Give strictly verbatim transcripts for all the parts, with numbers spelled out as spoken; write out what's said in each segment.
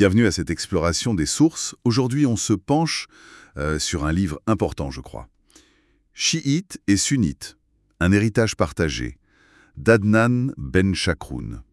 bienvenue à cette exploration des sources. Aujourd'hui, on se penche euh, sur un livre important, je crois. Chiites et sunnites, un héritage partagé, d'Adnan Ben Chakroun.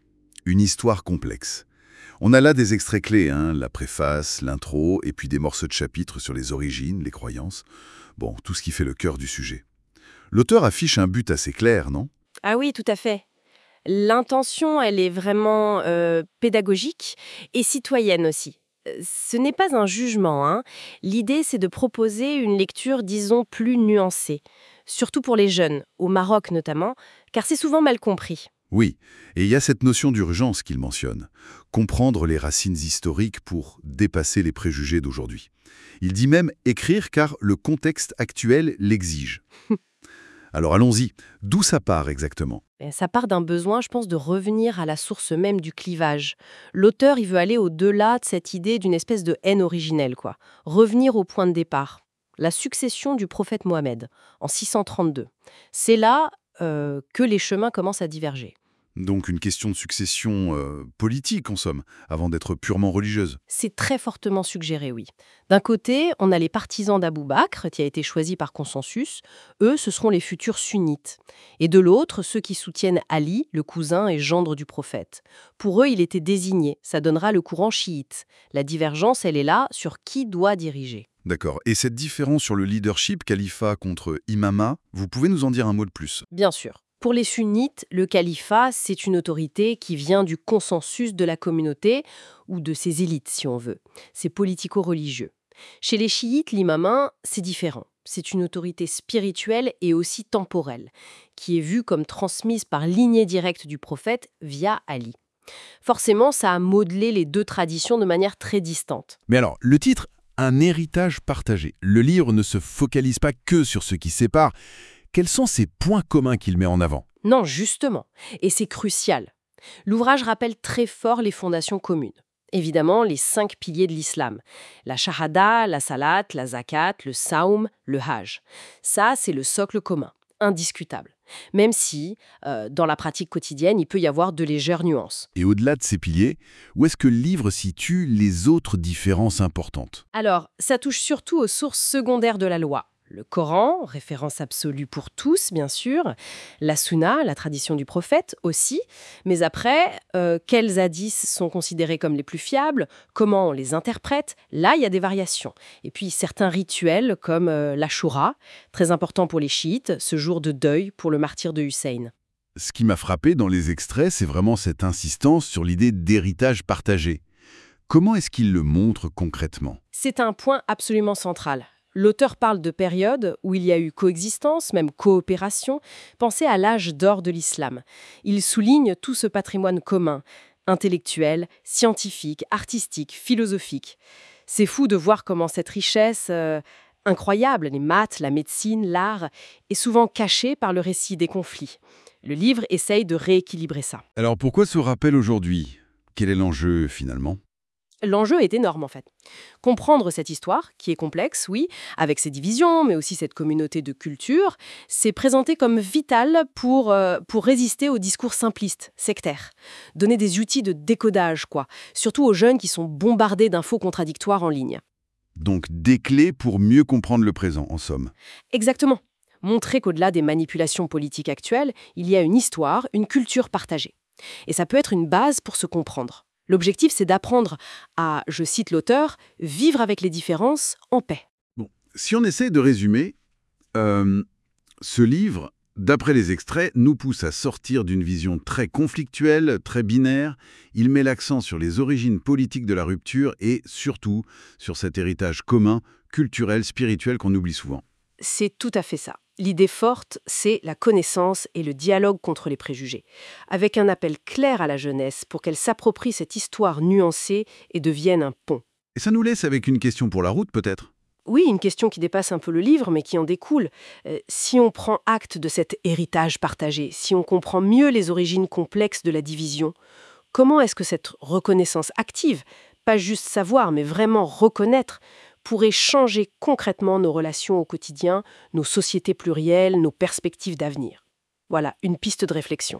Une histoire complexe. On a là des extraits clés, hein, la préface, l'intro, et puis des morceaux de chapitres sur les origines, les croyances. Bon, tout ce qui fait le cœur du sujet. L'auteur affiche un but assez clair, non? Ah oui, tout à fait. L'intention, elle est vraiment euh, pédagogique et citoyenne aussi. Euh, Ce n'est pas un jugement, hein. L'idée, c'est de proposer une lecture, disons, plus nuancée. Surtout pour les jeunes, au Maroc notamment, car c'est souvent mal compris. Oui, et il y a cette notion d'urgence qu'il mentionne. Comprendre les racines historiques pour dépasser les préjugés d'aujourd'hui. Il dit même écrire car le contexte actuel l'exige. Alors allons-y, d'où ça part exactement? Et ça part d'un besoin, je pense, de revenir à la source même du clivage. L'auteur, il veut aller au-delà de cette idée d'une espèce de haine originelle, quoi. Revenir au point de départ. La succession du prophète Mohammed, en six cent trente-deux. C'est là euh, que les chemins commencent à diverger. Donc une question de succession euh, politique en somme, avant d'être purement religieuse. C'est très fortement suggéré, oui. D'un côté, on a les partisans d'Abou Bakr, qui a été choisi par consensus. Eux, ce seront les futurs sunnites. Et de l'autre, ceux qui soutiennent Ali, le cousin et gendre du prophète. Pour eux, il était désigné. Ça donnera le courant chiite. La divergence, elle est là sur qui doit diriger. D'accord. Et cette différence sur le leadership, califat contre imama, vous pouvez nous en dire un mot de plus? Bien sûr. Pour les sunnites, le califat, c'est une autorité qui vient du consensus de la communauté, ou de ses élites, si on veut. C'est politico-religieux. Chez les chiites, l'imama, c'est différent. C'est une autorité spirituelle et aussi temporelle, qui est vue comme transmise par lignée directe du prophète via Ali. Forcément, ça a modelé les deux traditions de manière très distante. Mais alors, le titre « Un héritage partagé ». Le livre ne se focalise pas que sur ce qui sépare. Quels sont ces points communs qu'il met en avant? Non, justement. Et c'est crucial. L'ouvrage rappelle très fort les fondations communes. Évidemment, les cinq piliers de l'islam. La shahada, la salat, la zakat, le saum, le hajj. Ça, c'est le socle commun, indiscutable. Même si, euh, dans la pratique quotidienne, il peut y avoir de légères nuances. Et au-delà de ces piliers, où est-ce que le livre situe les autres différences importantes? Alors, ça touche surtout aux sources secondaires de la loi. Le Coran, référence absolue pour tous, bien sûr. La Sunna, la tradition du prophète aussi. Mais après, euh, quels hadiths sont considérés comme les plus fiables? Comment on les interprète? Là, il y a des variations. Et puis, certains rituels, comme euh, l'Ashura, très important pour les chiites, ce jour de deuil pour le martyr de Hussein. Ce qui m'a frappé dans les extraits, c'est vraiment cette insistance sur l'idée d'héritage partagé. Comment est-ce qu'il le montre concrètement? C'est un point absolument central. L'auteur parle de périodes où il y a eu coexistence, même coopération. Pensez à l'âge d'or de l'islam. Il souligne tout ce patrimoine commun, intellectuel, scientifique, artistique, philosophique. C'est fou de voir comment cette richesse euh, incroyable, les maths, la médecine, l'art, est souvent cachée par le récit des conflits. Le livre essaye de rééquilibrer ça. Alors pourquoi ce rappel aujourd'hui? Quel est l'enjeu finalement? L'enjeu est énorme en fait. Comprendre cette histoire, qui est complexe, oui, avec ses divisions, mais aussi cette communauté de culture, c'est présenté comme vital pour, euh, pour résister aux discours simplistes, sectaires. Donner des outils de décodage, quoi. Surtout aux jeunes qui sont bombardés d'infos contradictoires en ligne. Donc des clés pour mieux comprendre le présent, en somme. Exactement. Montrer qu'au-delà des manipulations politiques actuelles, il y a une histoire, une culture partagée. Et ça peut être une base pour se comprendre. L'objectif, c'est d'apprendre à, je cite l'auteur, « vivre avec les différences en paix ». Bon, si on essaie de résumer, euh, ce livre, d'après les extraits, nous pousse à sortir d'une vision très conflictuelle, très binaire. Il met l'accent sur les origines politiques de la rupture et, surtout, sur cet héritage commun, culturel, spirituel qu'on oublie souvent. C'est tout à fait ça. L'idée forte, c'est la connaissance et le dialogue contre les préjugés, avec un appel clair à la jeunesse pour qu'elle s'approprie cette histoire nuancée et devienne un pont. Et ça nous laisse avec une question pour la route, peut-être? Oui, une question qui dépasse un peu le livre, mais qui en découle. Euh, si on prend acte de cet héritage partagé, si on comprend mieux les origines complexes de la division, comment est-ce que cette reconnaissance active, pas juste savoir, mais vraiment reconnaître, pourrait changer concrètement nos relations au quotidien, nos sociétés plurielles, nos perspectives d'avenir? Voilà, une piste de réflexion.